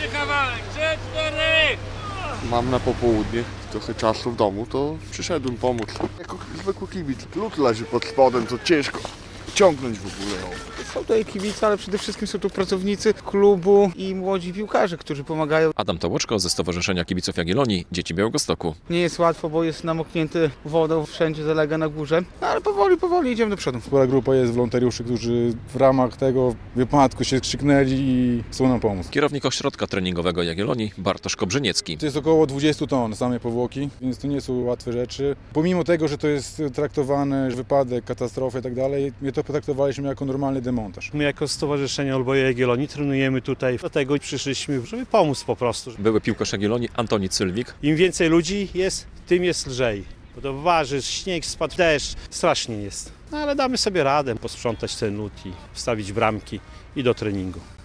kawałek, 3-4! Mam na popołudnie trochę czasu w domu, to przyszedłem pomóc. Jako zwykły kibic. Lód leży pod spodem, to ciężko ciągnąć w ogóle. Są tutaj kibice, ale przede wszystkim są tu pracownicy klubu i młodzi piłkarze, którzy pomagają. Adam Tołoczko ze Stowarzyszenia Kibiców Jagiellonii, Dzieci Białegostoku. Nie jest łatwo, bo jest namoknięty wodą, wszędzie zalega na górze, ale powoli idziemy do przodu. Spora grupa jest wolontariuszy, którzy w ramach tego wypadku się skrzyknęli i chcą nam pomóc. Kierownik ośrodka treningowego Jagiellonii, Bartosz Kobrzyniecki. To jest około 20 ton same powłoki, więc to nie są łatwe rzeczy. Pomimo tego, że to jest traktowane wypadek, katastrofa i tak dalej, my to potraktowaliśmy jako normalny demontaż. My jako Stowarzyszenie Olboje Jagiellonii trenujemy tutaj, dlatego przyszliśmy, żeby pomóc po prostu. Były piłkarz Jagiellonii Antoni Cylwik. Im więcej ludzi jest, tym jest lżej. Bo to waży, śnieg spadł, deszcz, strasznie jest. No ale damy sobie radę posprzątać ten lód i wstawić bramki i do treningu.